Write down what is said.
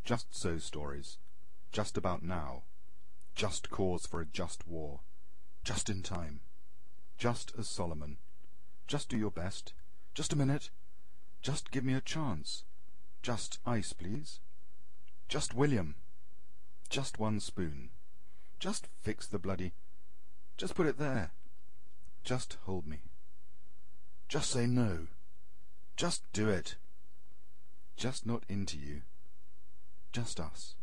Just so stories. Just about now. Just cause for a just war. Just in time. Just as Solomon. Just do your best. Just a minute. Just give me a chance. Just ice, please. Just William. Just one spoon. Just fix the bloody... Just put it there. Just hold me. Just say no. Just do it. Just not into you. Just us.